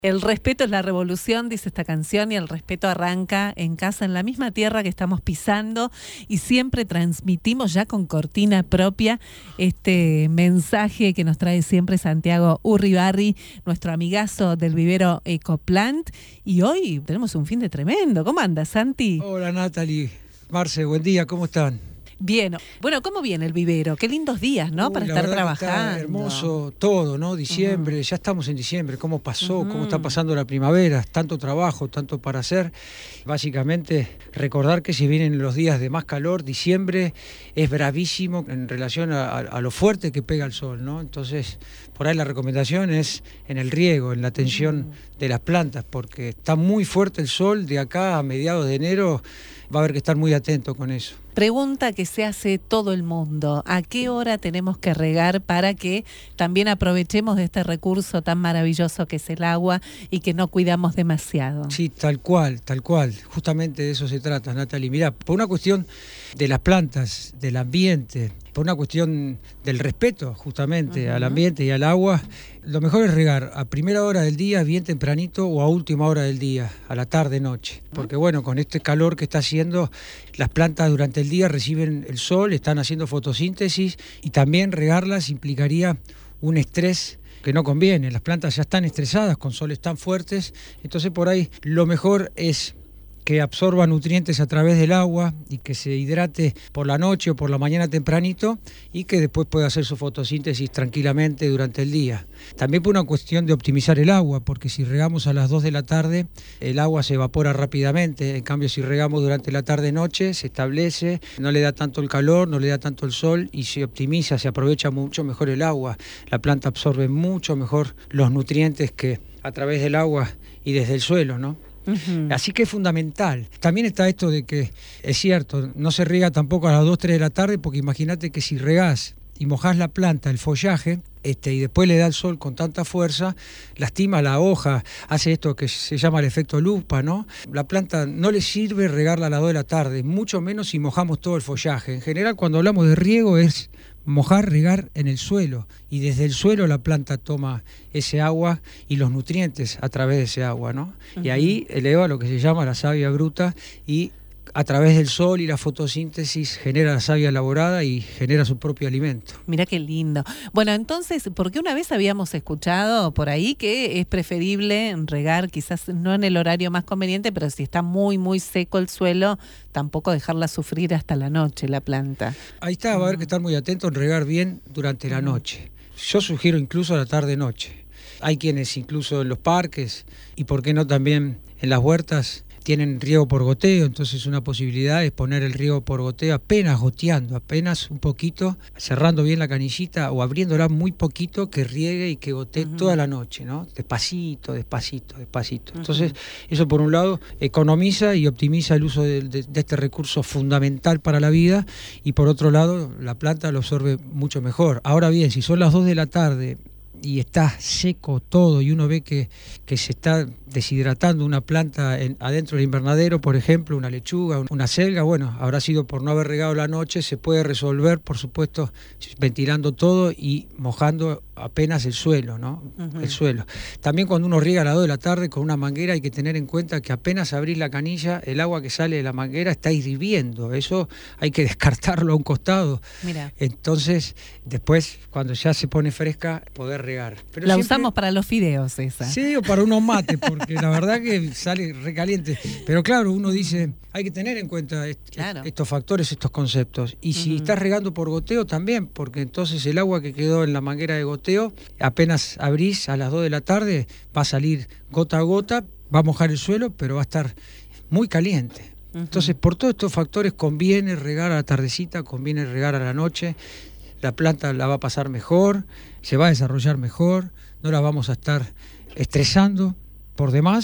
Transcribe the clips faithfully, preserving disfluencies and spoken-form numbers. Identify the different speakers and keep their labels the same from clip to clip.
Speaker 1: El respeto es la revolución, dice esta canción, y el respeto arranca en casa, en la misma tierra que estamos pisando, y siempre transmitimos ya con cortina propia este mensaje que nos trae siempre Santiago Urribarri, nuestro amigazo del vivero Ecoplant. Y hoy tenemos un fin de tremendo. ¿Cómo andas, Santi?
Speaker 2: Hola, Natalie. Marce, buen día, ¿cómo están?
Speaker 1: Bien. Bueno, ¿cómo viene el vivero? Qué lindos días, ¿no?
Speaker 2: Uy,
Speaker 1: Para
Speaker 2: la
Speaker 1: estar
Speaker 2: verdad que
Speaker 1: trabajando.
Speaker 2: está hermoso todo, ¿no? Diciembre,
Speaker 1: Uh-huh.
Speaker 2: ya estamos en diciembre. ¿Cómo pasó?
Speaker 1: Uh-huh.
Speaker 2: ¿Cómo está pasando la primavera? Tanto trabajo, tanto para hacer. Básicamente, recordar que si vienen los días de más calor, diciembre es bravísimo en relación a, a, a lo fuerte que pega el sol, ¿no? Entonces, por ahí la recomendación es en el riego, en la atención uh-huh. de las plantas, porque está muy fuerte el sol. De acá a mediados de enero va a haber que estar muy atento con eso.
Speaker 1: Pregunta que se hace todo el mundo: ¿a qué hora tenemos que regar para que también aprovechemos de este recurso tan maravilloso que es el agua y que no cuidamos demasiado?
Speaker 2: Sí, tal cual, tal cual. Justamente de eso se trata, Natalie. Mirá, por una cuestión de las plantas, del ambiente, por una cuestión del respeto justamente uh-huh. al ambiente y al agua, lo mejor es regar a primera hora del día, bien tempranito, o a última hora del día, a la tarde-noche. Porque bueno, con este calor que está haciendo, las plantas durante el día reciben el sol, están haciendo fotosíntesis, y también regarlas implicaría un estrés que no conviene. Las plantas ya están estresadas con soles tan fuertes, entonces por ahí lo mejor es que absorba nutrientes a través del agua y que se hidrate por la noche o por la mañana tempranito, y que después pueda hacer su fotosíntesis tranquilamente durante el día. También por una cuestión de optimizar el agua, porque si regamos a las dos de la tarde, el agua se evapora rápidamente. En cambio, si regamos durante la tarde-noche, se establece, no le da tanto el calor, no le da tanto el sol, y se optimiza, se aprovecha mucho mejor el agua. La planta absorbe mucho mejor los nutrientes que a través del agua y desde el suelo, ¿no? Uh-huh. Así que es fundamental. También está esto de que, es cierto, no se riega tampoco a las dos, tres de la tarde, porque imagínate que si regás y mojás la planta, el follaje, este, y después le da el sol con tanta fuerza, lastima la hoja, hace esto que se llama el efecto lupa, ¿no? La planta no le sirve regarla a las dos de la tarde, mucho menos si mojamos todo el follaje. En general, cuando hablamos de riego es mojar, regar en el suelo, y desde el suelo la planta toma ese agua y los nutrientes a través de ese agua, ¿no? Uh-huh. Y ahí eleva lo que se llama la savia bruta, y a través del sol y la fotosíntesis genera la savia elaborada y genera su propio alimento.
Speaker 1: Mirá qué lindo. Bueno, entonces, porque una vez habíamos escuchado por ahí que es preferible regar, quizás no en el horario más conveniente, pero si está muy, muy seco el suelo, tampoco dejarla sufrir hasta la noche, la planta.
Speaker 2: Ahí está, va a haber que estar muy atento en regar bien durante la noche. Yo sugiero incluso a la tarde-noche. Hay quienes incluso en los parques, y por qué no también en las huertas, tienen riego por goteo. Entonces una posibilidad es poner el riego por goteo apenas goteando, apenas un poquito, cerrando bien la canillita o abriéndola muy poquito, que riegue y que gotee uh-huh. toda la noche, ¿no? Despacito, despacito, despacito. Uh-huh. Entonces eso por un lado economiza y optimiza el uso de, de, de este recurso fundamental para la vida, y por otro lado la planta lo absorbe mucho mejor. Ahora bien, si son las dos de la tarde y está seco todo, y uno ve que, que se está deshidratando una planta en, adentro del invernadero, por ejemplo, una lechuga, una selga, bueno, habrá sido por no haber regado la noche. Se puede resolver, por supuesto, ventilando todo y mojando apenas el suelo, ¿no? Uh-huh. El suelo. También cuando uno riega a las dos de la tarde con una manguera, hay que tener en cuenta que apenas abrís la canilla, el agua que sale de la manguera está hirviendo. Eso hay que descartarlo a un costado.
Speaker 1: Mira.
Speaker 2: Entonces, después, cuando ya se pone fresca, poder regar. Pero
Speaker 1: la
Speaker 2: siempre
Speaker 1: usamos para los fideos esa.
Speaker 2: Sí, o para unos mates, porque la verdad que sale recaliente. Pero claro, uno dice, hay que tener en cuenta est- claro. estos factores, estos conceptos. Y si uh-huh. estás regando por goteo también, porque entonces el agua que quedó en la manguera de goteo, apenas abrís a las dos de la tarde, va a salir gota a gota, va a mojar el suelo, pero va a estar muy caliente. Uh-huh. Entonces, por todos estos factores conviene regar a la tardecita, conviene regar a la noche. La planta la va a pasar mejor, se va a desarrollar mejor, no la vamos a estar estresando por demás,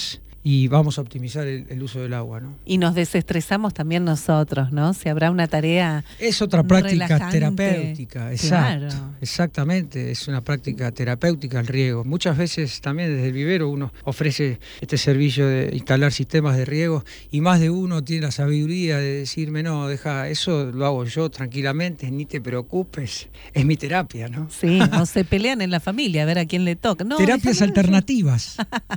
Speaker 2: y vamos a optimizar el, el uso del agua, ¿no?
Speaker 1: Y nos desestresamos también nosotros, ¿no? Si habrá una tarea
Speaker 2: es otra práctica
Speaker 1: relajante.
Speaker 2: terapéutica, exacto,
Speaker 1: Claro.
Speaker 2: exactamente, es una práctica terapéutica el riego. Muchas veces también desde el vivero uno ofrece este servicio de instalar sistemas de riego y más de uno tiene la sabiduría de decirme, no, deja, eso lo hago yo tranquilamente, ni te preocupes, es mi terapia, ¿no?
Speaker 1: Sí, o se pelean en la familia a ver a quién le toca. No,
Speaker 2: Terapias
Speaker 1: déjame-
Speaker 2: alternativas.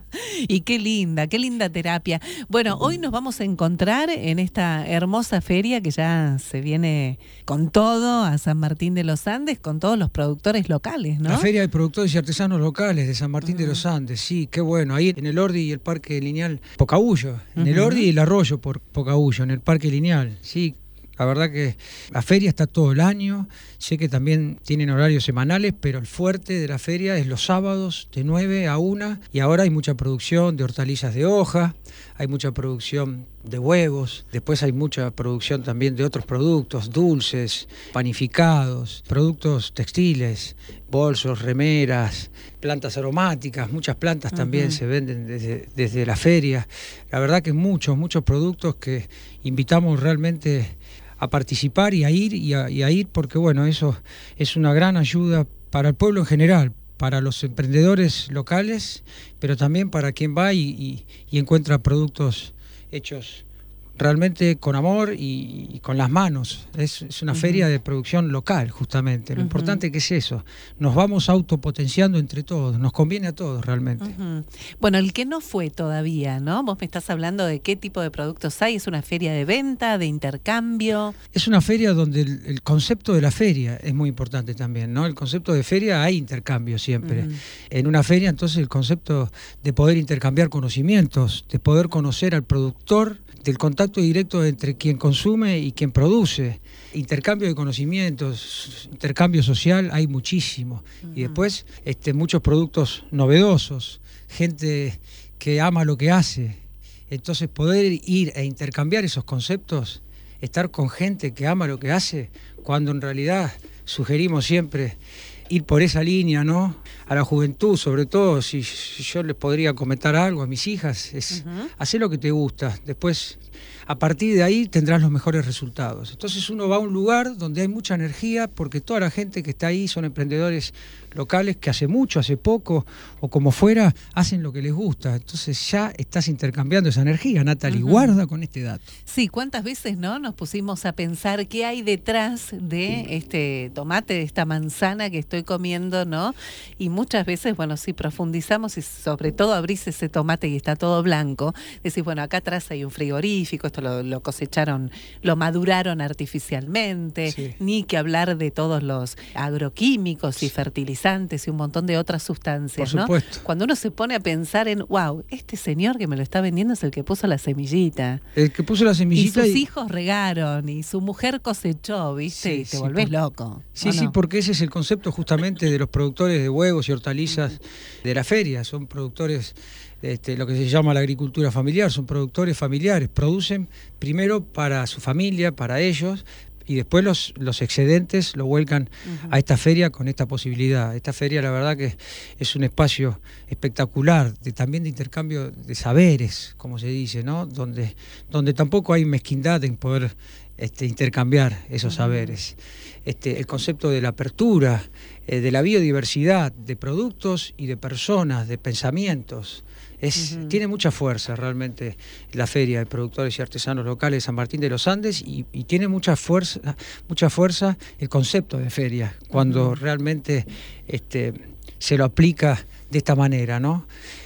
Speaker 1: Y qué linda, qué linda terapia. Bueno, hoy nos vamos a encontrar en esta hermosa feria que ya se viene con todo a San Martín de los Andes, con todos los productores locales, ¿no?
Speaker 2: La Feria de Productores y Artesanos Locales de San Martín
Speaker 1: Uh-huh.
Speaker 2: de los Andes, sí, qué bueno. Ahí en el Ordi y el Parque Lineal Pocahuyo. En el
Speaker 1: Uh-huh.
Speaker 2: Ordi y el Arroyo por Pocahuyo, en el Parque Lineal, sí. La verdad que la feria está todo el año, sé que también tienen horarios semanales, pero el fuerte de la feria es los sábados de nueve a una y ahora hay mucha producción de hortalizas de hoja, hay mucha producción de huevos, después hay mucha producción también de otros productos, dulces, panificados, productos textiles, bolsos, remeras, plantas aromáticas, muchas plantas también
Speaker 1: Uh-huh.
Speaker 2: se venden desde, desde la feria. La verdad que muchos, muchos productos que invitamos realmente a participar y a ir y a, y a ir porque bueno, eso es una gran ayuda para el pueblo en general, para los emprendedores locales, pero también para quien va y, y, y encuentra productos hechos realmente con amor y, y con las manos. Es, es una
Speaker 1: Uh-huh.
Speaker 2: feria de producción local, justamente. Lo
Speaker 1: Uh-huh.
Speaker 2: importante que es eso. Nos vamos autopotenciando entre todos. Nos conviene a todos realmente.
Speaker 1: Uh-huh. Bueno, el que no fue todavía, ¿no? Vos me estás hablando de qué tipo de productos hay. ¿Es una feria de venta, de intercambio?
Speaker 2: Es una feria donde el, el concepto de la feria es muy importante también, ¿no? El concepto de feria hay intercambio siempre.
Speaker 1: Uh-huh.
Speaker 2: En una feria, entonces, el concepto de poder intercambiar conocimientos, de poder conocer al productor, del contacto directo entre quien consume y quien produce. Intercambio de conocimientos, intercambio social, hay muchísimo. Uh-huh. Y después, este, muchos productos novedosos, gente que ama lo que hace. Entonces, poder ir e intercambiar esos conceptos, estar con gente que ama lo que hace, cuando en realidad sugerimos siempre ir por esa línea, ¿no? A la juventud, sobre todo, si, si yo les podría comentar algo a mis hijas, es
Speaker 1: Uh-huh.
Speaker 2: hacer lo que te gusta, después a partir de ahí tendrás los mejores resultados. Entonces uno va a un lugar donde hay mucha energía, porque toda la gente que está ahí son emprendedores locales que hace mucho, hace poco, o como fuera, hacen lo que les gusta. Entonces ya estás intercambiando esa energía, Natalie,
Speaker 1: Uh-huh.
Speaker 2: guarda con este dato.
Speaker 1: Sí, ¿cuántas veces no nos pusimos a pensar qué hay detrás de este tomate, de esta manzana que estoy comiendo, ¿no? Y muchas veces, bueno, si profundizamos y sobre todo abrís ese tomate y está todo blanco, decís, bueno, acá atrás hay un frigorífico, esto lo, lo cosecharon, lo maduraron artificialmente,
Speaker 2: Sí.
Speaker 1: ni que hablar de todos los agroquímicos y fertilizantes y un montón de otras sustancias,
Speaker 2: Por
Speaker 1: ¿no?
Speaker 2: supuesto.
Speaker 1: Cuando uno se pone a pensar en, wow, este señor que me lo está vendiendo es el que puso la semillita.
Speaker 2: El que puso la
Speaker 1: Y
Speaker 2: semillita
Speaker 1: sus
Speaker 2: y-
Speaker 1: hijos regaron y su mujer cosechó, ¿viste?
Speaker 2: Sí,
Speaker 1: y te
Speaker 2: sí,
Speaker 1: volvés
Speaker 2: por-
Speaker 1: loco.
Speaker 2: Sí,
Speaker 1: ¿o
Speaker 2: sí,
Speaker 1: no?
Speaker 2: porque ese es el concepto justamente de los productores de huevos y hortalizas de la feria. Son productores, este, lo que se llama la agricultura familiar, son productores familiares. Producen primero para su familia, para ellos, y después los, los excedentes lo vuelcan
Speaker 1: Ujú.
Speaker 2: a esta feria con esta posibilidad. Esta feria, la verdad que es un espacio espectacular, de, también de intercambio de saberes, como se dice, ¿no? Donde, donde tampoco hay mezquindad en poder este, intercambiar esos saberes. Este, el concepto de la apertura, eh, de la biodiversidad, de productos y de personas, de pensamientos. Es,
Speaker 1: Ujú.
Speaker 2: Tiene mucha fuerza realmente la Feria de Productores y Artesanos Locales de San Martín de los Andes y, y tiene mucha fuerza, mucha fuerza el concepto de feria, cuando
Speaker 1: Ujú.
Speaker 2: realmente este, se lo aplica de esta manera, ¿no?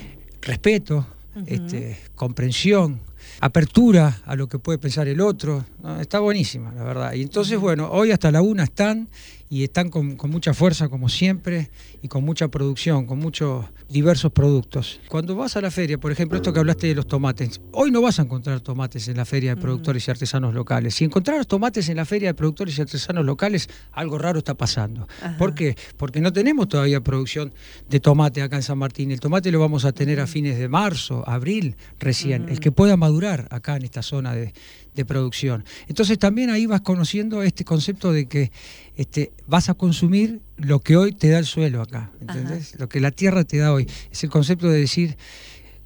Speaker 2: Respeto,
Speaker 1: Ujú.
Speaker 2: este, comprensión, apertura a lo que puede pensar el otro, ¿no? Está buenísima, la verdad. Y entonces, bueno, hoy hasta la una están y están con, con mucha fuerza, como siempre, y con mucha producción, con muchos diversos productos. Cuando vas a la feria, por ejemplo, esto que hablaste de los tomates, hoy no vas a encontrar tomates en la Feria de Productores y Artesanos Locales. Si encontraras tomates en la Feria de Productores y Artesanos Locales, algo raro está pasando.
Speaker 1: Ajá.
Speaker 2: ¿Por qué? Porque no tenemos todavía producción de tomate acá en San Martín. El tomate lo vamos a tener a fines de marzo, abril, recién,
Speaker 1: Ujú.
Speaker 2: el que pueda madurar acá en esta zona de, de producción. Entonces también ahí vas conociendo este concepto de que este, vas a consumir lo que hoy te da el suelo acá, ¿entendés? Lo que la tierra te da hoy. Es el concepto de decir,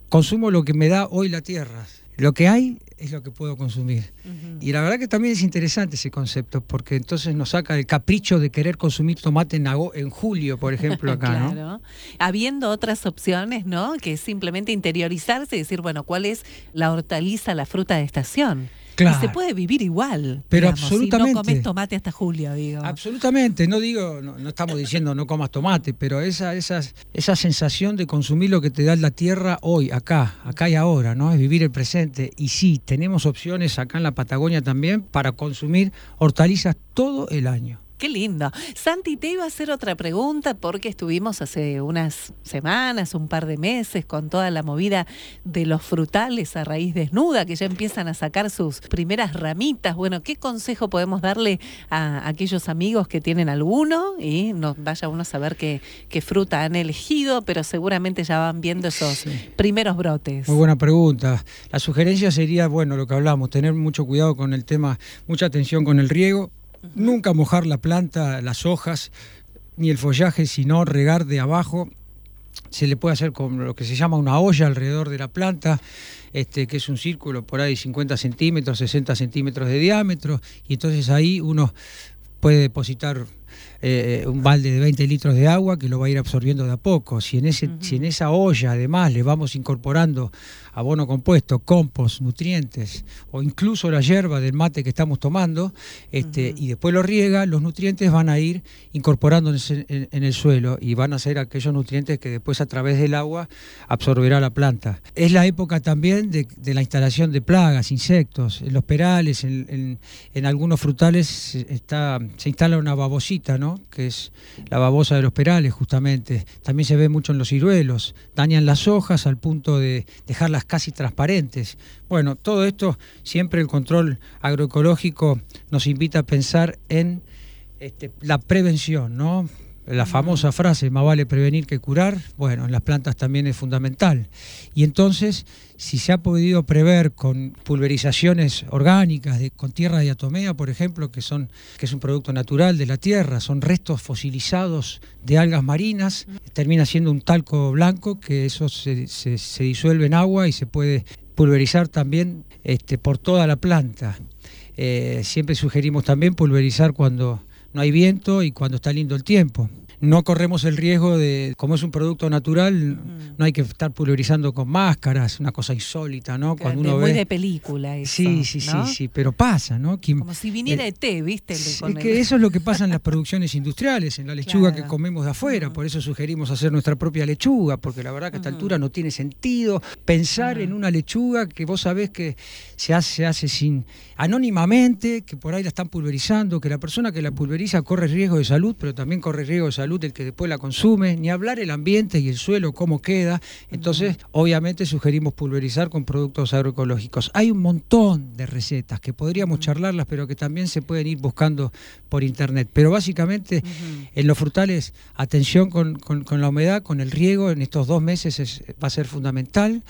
Speaker 2: consumo lo que me da hoy la tierra. Lo que hay es lo que puedo consumir. Uh-huh. Y la verdad que también es interesante ese concepto, porque entonces nos saca el capricho de querer consumir tomate en, ago- en julio, por ejemplo, acá,
Speaker 1: claro.
Speaker 2: ¿no?
Speaker 1: Habiendo otras opciones, ¿no? Que es simplemente interiorizarse y decir, bueno, ¿cuál es la hortaliza, la fruta de estación?
Speaker 2: Claro.
Speaker 1: Y se puede vivir igual,
Speaker 2: pero
Speaker 1: digamos,
Speaker 2: absolutamente.
Speaker 1: Si no comes tomate hasta julio, digo.
Speaker 2: Absolutamente, no digo, no, no estamos diciendo no comas tomate, pero esa, esa, esa sensación de consumir lo que te da la tierra hoy, acá, acá y ahora, ¿no? Es vivir el presente. Y sí, tenemos opciones acá en la Patagonia también para consumir hortalizas todo el año.
Speaker 1: Qué lindo. Santi, te iba a hacer otra pregunta porque estuvimos hace unas semanas, un par de meses, con toda la movida de los frutales a raíz desnuda, que ya empiezan a sacar sus primeras ramitas. Bueno, ¿qué consejo podemos darle a aquellos amigos que tienen alguno? Y no vaya uno a saber qué, qué fruta han elegido, pero seguramente ya van viendo esos sí. primeros brotes.
Speaker 2: Muy buena pregunta. La sugerencia sería, bueno, lo que hablamos, tener mucho cuidado con el tema, mucha atención con el riego. Uh-huh. Nunca mojar la planta, las hojas, ni el follaje, sino regar de abajo. Se le puede hacer con lo que se llama una olla alrededor de la planta, este, que es un círculo por ahí cincuenta centímetros, sesenta centímetros de diámetro, y entonces ahí uno puede depositar eh, un balde de veinte litros de agua que lo va a ir absorbiendo de a poco. Si en, ese, uh-huh. si en esa olla además le vamos incorporando abono compuesto, compost, nutrientes o incluso la hierba del mate que estamos tomando, este, uh-huh. y después lo riega, los nutrientes van a ir incorporándose en, en el suelo y van a ser aquellos nutrientes que después a través del agua absorberá la planta. Es la época también de, de la instalación de plagas, insectos. En los perales, en, en, en algunos frutales está, se instala una babosita, ¿no? Que es la babosa de los perales justamente. También se ve mucho en los ciruelos. Dañan las hojas al punto de dejarlas casi transparentes. Bueno, todo esto, siempre el control agroecológico nos invita a pensar en este, la prevención, ¿no? La famosa frase, más vale prevenir que curar, bueno, en las plantas también es fundamental. Y entonces, si se ha podido prever con pulverizaciones orgánicas, de, con tierra de diatomea, por ejemplo, que, son, que es un producto natural de la tierra, son restos fosilizados de algas marinas, termina siendo un talco blanco, que eso se, se, se disuelve en agua y se puede pulverizar también este, por toda la planta. Eh, siempre sugerimos también pulverizar cuando no hay viento y cuando está lindo el tiempo. No corremos el riesgo de, como es un producto natural, mm. no hay que estar pulverizando con máscaras, una cosa insólita, ¿no?
Speaker 1: Claro,
Speaker 2: cuando uno
Speaker 1: muy
Speaker 2: ve...
Speaker 1: de película eso,
Speaker 2: Sí, sí,
Speaker 1: ¿no?
Speaker 2: sí, sí, pero pasa, ¿no? Que,
Speaker 1: como si viniera eh, E T, ¿viste?
Speaker 2: Es
Speaker 1: con
Speaker 2: que
Speaker 1: el...
Speaker 2: eso es lo que pasa en las producciones industriales, en la lechuga
Speaker 1: claro.
Speaker 2: que comemos de afuera, uh-huh. por eso sugerimos hacer nuestra propia lechuga, porque la verdad que a esta uh-huh. altura no tiene sentido pensar uh-huh. en una lechuga que vos sabés que se hace, se hace sin anónimamente, que por ahí la están pulverizando, que la persona que la pulveriza corre riesgo de salud, pero también corre riesgo de salud el que después la consume, ni hablar el ambiente y el suelo, cómo queda. Entonces, uh-huh. obviamente sugerimos pulverizar con productos agroecológicos. Hay un montón de recetas que podríamos uh-huh. charlarlas, pero que también se pueden ir buscando por internet. Pero básicamente, uh-huh. en los frutales, atención con, con, con la humedad, con el riego, en estos dos meses es, va a ser fundamental,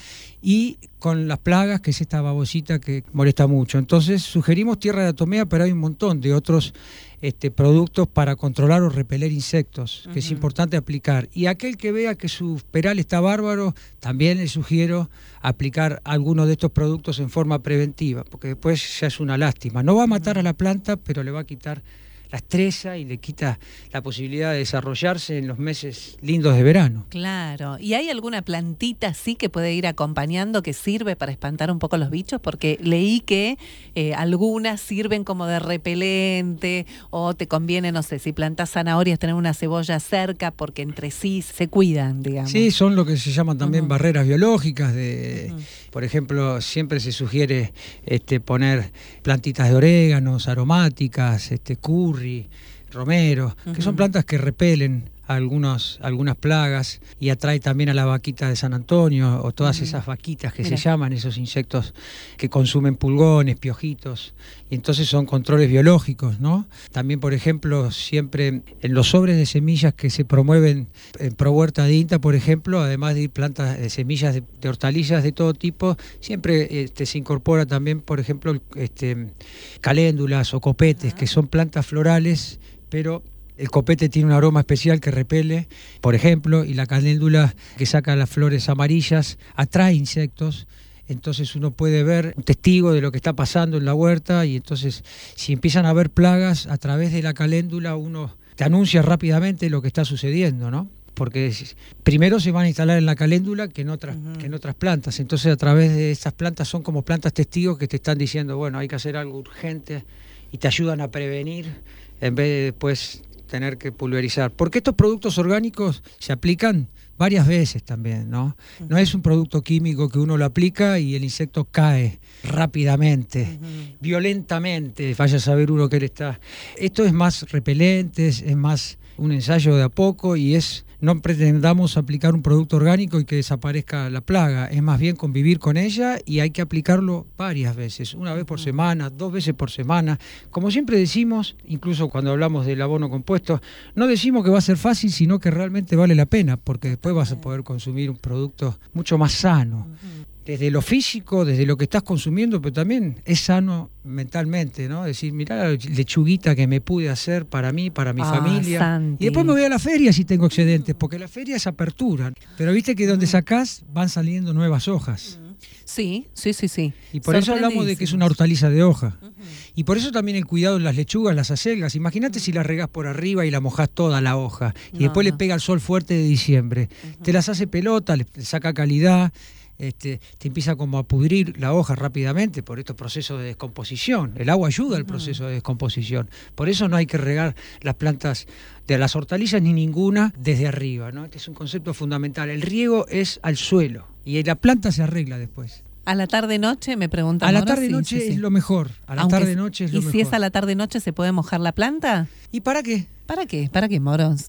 Speaker 2: y con las plagas, que es esta babosita que molesta mucho. Entonces, sugerimos tierra de atomea, pero hay un montón de otros Este, productos para controlar o repeler insectos, que uh-huh. es importante aplicar. Y aquel que vea que su peral está bárbaro, también le sugiero aplicar algunos de estos productos en forma preventiva, porque después ya es una lástima. No va a matar uh-huh. a la planta, pero le va a quitar la estresa y le quita la posibilidad de desarrollarse en los meses lindos de verano.
Speaker 1: Claro. ¿Y hay alguna plantita así que puede ir acompañando que sirve para espantar un poco los bichos? Porque leí que eh, algunas sirven como de repelente, o te conviene, no sé, si plantas zanahorias, tener una cebolla cerca porque entre sí se cuidan, digamos.
Speaker 2: Sí, son lo que se llaman también uh-huh. barreras biológicas. De, uh-huh. Por ejemplo, siempre se sugiere este, poner plantitas de oréganos, aromáticas, este, curry, romero, uh-huh. que son plantas que repelen algunos, algunas plagas y atrae también a la vaquita de San Antonio o todas uh-huh. esas vaquitas que Mira. se llaman, esos insectos que consumen pulgones, piojitos, y entonces son controles biológicos, ¿no? También, por ejemplo, siempre en los sobres de semillas que se promueven en Pro Huerta de INTA, por ejemplo, además de plantas de semillas de, de hortalizas de todo tipo, siempre este, se incorpora también, por ejemplo, este, caléndulas o copetes, uh-huh. que son plantas florales, pero El copete tiene un aroma especial que repele, por ejemplo, y la caléndula que saca las flores amarillas atrae insectos. Entonces uno puede ver, un testigo de lo que está pasando en la huerta, y entonces si empiezan a haber plagas a través de la caléndula, uno te anuncia rápidamente lo que está sucediendo, ¿no? Porque primero se van a instalar en la caléndula que en otras, uh-huh. que en otras plantas. Entonces a través de estas plantas son como plantas testigos que te están diciendo, bueno, hay que hacer algo urgente, y te ayudan a prevenir en vez de después tener que pulverizar. Porque estos productos orgánicos se aplican varias veces también, ¿no? No es un producto químico que uno lo aplica y el insecto cae rápidamente, uh-huh. violentamente, vaya a saber uno que le está... Esto es más repelente, es más un ensayo de a poco, y es... No pretendamos aplicar un producto orgánico y que desaparezca la plaga, es más bien convivir con ella, y hay que aplicarlo varias veces, una vez por semana, dos veces por semana. Como siempre decimos, incluso cuando hablamos del abono compuesto, no decimos que va a ser fácil, sino que realmente vale la pena, porque después vas a poder consumir un producto mucho más sano. Desde lo físico, desde lo que estás consumiendo, pero también es sano mentalmente, ¿no? Decir, mirá la lechuguita que me pude hacer para mí, para mi ah, familia. Santi. Y después me voy a la feria si tengo excedentes, porque la feria es apertura. Pero viste que donde sacás van saliendo nuevas hojas.
Speaker 1: Sí, sí, sí, sí.
Speaker 2: Y por eso hablamos de que es una hortaliza de hoja. Uh-huh. Y por eso también el cuidado en las lechugas, las acelgas. Imagínate uh-huh. si las regás por arriba y la mojás toda la hoja. Y no, después no. le pega el sol fuerte de diciembre. Uh-huh. Te las hace pelota, le saca calidad. Este, te empieza como a pudrir la hoja rápidamente por estos procesos de descomposición. El agua ayuda al proceso de descomposición. Por eso no hay que regar las plantas de las hortalizas ni ninguna desde arriba, ¿no? Este es un concepto fundamental. El riego es al suelo y la planta se arregla después.
Speaker 1: ¿A la tarde-noche me preguntan?
Speaker 2: A la tarde-noche sí, sí, sí. es lo mejor. A la
Speaker 1: Aunque,
Speaker 2: tarde-noche es lo
Speaker 1: ¿y
Speaker 2: mejor.
Speaker 1: si es a la tarde-noche se puede mojar la planta?
Speaker 2: ¿Y para qué?
Speaker 1: ¿Para qué? ¿Para qué, moros?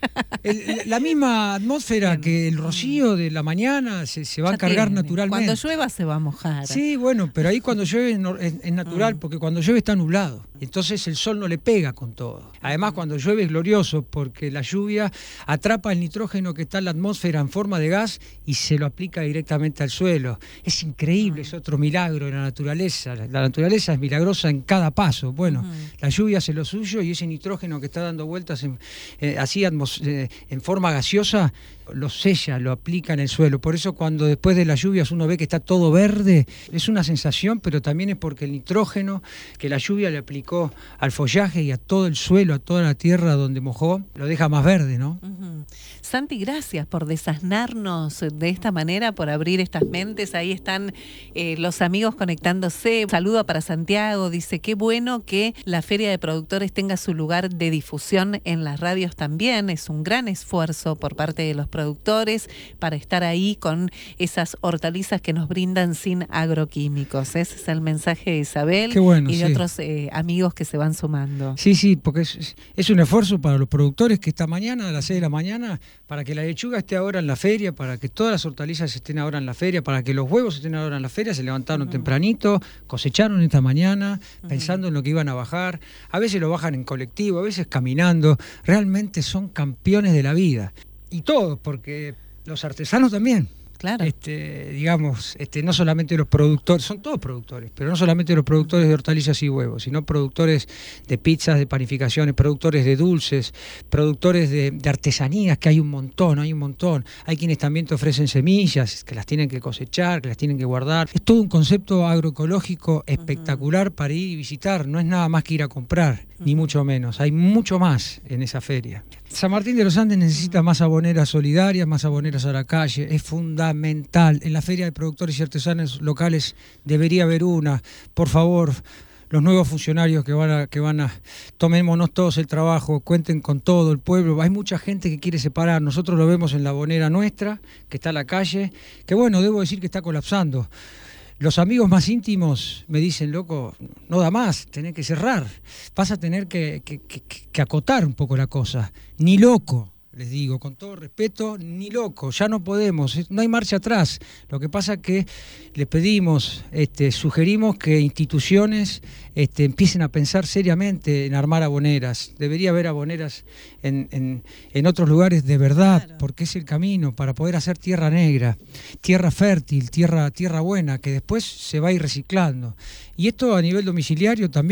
Speaker 2: El, la misma atmósfera que el rocío de la mañana se, se va ya a cargar tiene. naturalmente.
Speaker 1: Cuando llueva se va a mojar.
Speaker 2: Sí, bueno, pero ahí cuando llueve es, es natural, mm. porque cuando llueve está nublado. Entonces el sol no le pega con todo. Además, cuando llueve es glorioso, porque la lluvia atrapa el nitrógeno que está en la atmósfera en forma de gas y se lo aplica directamente al suelo. Es increíble, mm. es otro milagro de la naturaleza. La, la naturaleza es milagrosa en cada paso. Bueno, mm. la lluvia hace lo suyo, y ese nitrógeno que está dando vueltas en, eh, así atmos- eh, en forma gaseosa, lo sella, lo aplica en el suelo. Por eso cuando después de las lluvias uno ve que está todo verde, es una sensación, pero también es porque el nitrógeno que la lluvia le aplicó al follaje y a todo el suelo, a toda la tierra donde mojó, lo deja más verde, ¿no?
Speaker 1: Uh-huh. Santi, gracias por desasnarnos de esta manera, por abrir estas mentes. Ahí están eh, los amigos conectándose. Saludo para Santiago, dice, qué bueno que la Feria de Productores tenga su lugar de difusión en las radios también. Es un gran esfuerzo por parte de los productores para estar ahí con esas hortalizas que nos brindan sin agroquímicos. Ese es el mensaje de Isabel
Speaker 2: Qué bueno,
Speaker 1: y de
Speaker 2: sí.
Speaker 1: otros eh, amigos que se van sumando.
Speaker 2: Sí, sí, porque es, es un esfuerzo para los productores que esta mañana, a las seis de la mañana, para que la lechuga esté ahora en la feria, para que todas las hortalizas estén ahora en la feria, para que los huevos estén ahora en la feria, se levantaron uh-huh. tempranito, cosecharon esta mañana, uh-huh. pensando en lo que iban a bajar. A veces lo bajan en colectivo, a veces caminando. Realmente son campeones de la vida. Y todos, porque los artesanos también.
Speaker 1: Claro.
Speaker 2: Este, digamos, este, no solamente los productores, son todos productores, pero no solamente los productores de hortalizas y huevos, sino productores de pizzas, de panificaciones, productores de dulces, productores de, de artesanías, que hay un montón, hay un montón. Hay quienes también te ofrecen semillas, que las tienen que cosechar, que las tienen que guardar. Es todo un concepto agroecológico espectacular uh-huh. para ir y visitar, no es nada más que ir a comprar, uh-huh. ni mucho menos. Hay mucho más en esa feria. San Martín de los Andes necesita más aboneras solidarias, más aboneras a la calle, es fundamental. En la Feria de Productores y Artesanos Locales debería haber una. Por favor, los nuevos funcionarios que van a, que van a, tomémonos todos el trabajo, cuenten con todo el pueblo. Hay mucha gente que quiere separar, nosotros lo vemos en la abonera nuestra, que está en la calle, que bueno, debo decir que está colapsando. Los amigos más íntimos me dicen, loco, no da más, tenés que cerrar, vas a tener que, que, que, que acotar un poco la cosa. Ni loco, les digo, con todo respeto, ni loco, ya no podemos, no hay marcha atrás. Lo que pasa es que les pedimos, este, sugerimos que instituciones este, empiecen a pensar seriamente en armar aboneras. Debería haber aboneras en, en, en otros lugares de verdad, claro. porque es el camino para poder hacer tierra negra, tierra fértil, tierra, tierra buena, que después se va a ir reciclando. Y esto a nivel domiciliario también.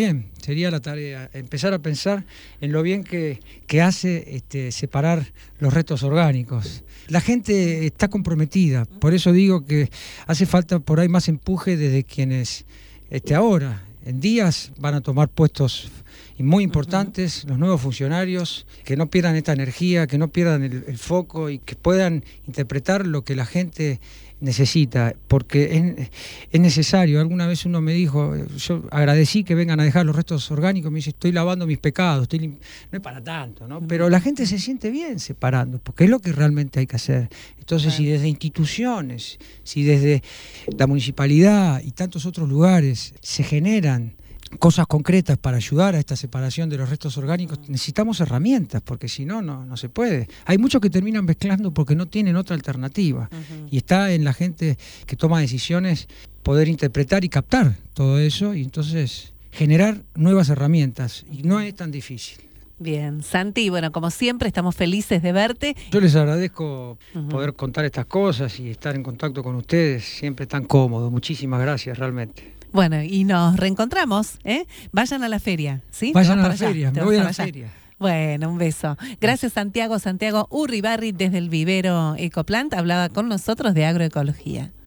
Speaker 2: sería la tarea, empezar a pensar en lo bien que, que hace este, separar los restos orgánicos. La gente está comprometida, por eso digo que hace falta por ahí más empuje desde quienes este, ahora, en días, van a tomar puestos muy importantes, uh-huh. los nuevos funcionarios, que no pierdan esta energía, que no pierdan el, el foco y que puedan interpretar lo que la gente necesita, porque es, es necesario. Alguna vez uno me dijo, yo agradecí que vengan a dejar los restos orgánicos, me dice, estoy lavando mis pecados, estoy lim... no es para tanto, ¿no? Pero la gente se siente bien separando, porque es lo que realmente hay que hacer. Entonces, sí. si desde instituciones, si desde la municipalidad y tantos otros lugares se generan cosas concretas para ayudar a esta separación de los restos orgánicos, necesitamos herramientas, porque si no, no, no se puede. Hay muchos que terminan mezclando porque no tienen otra alternativa. Uh-huh. Y está en la gente que toma decisiones poder interpretar y captar todo eso y entonces generar nuevas herramientas. Y no es tan difícil.
Speaker 1: Bien, Santi, bueno, como siempre estamos felices de verte.
Speaker 2: Yo les agradezco uh-huh. poder contar estas cosas y estar en contacto con ustedes, siempre tan cómodo. Muchísimas gracias, realmente.
Speaker 1: Bueno, y nos reencontramos, ¿eh? Vayan a la feria, ¿sí?
Speaker 2: Vayan a la feria, me voy a la feria.
Speaker 1: Bueno, un beso. Gracias, Santiago. Santiago Urribarri, desde el vivero Ecoplant, hablaba con nosotros de agroecología.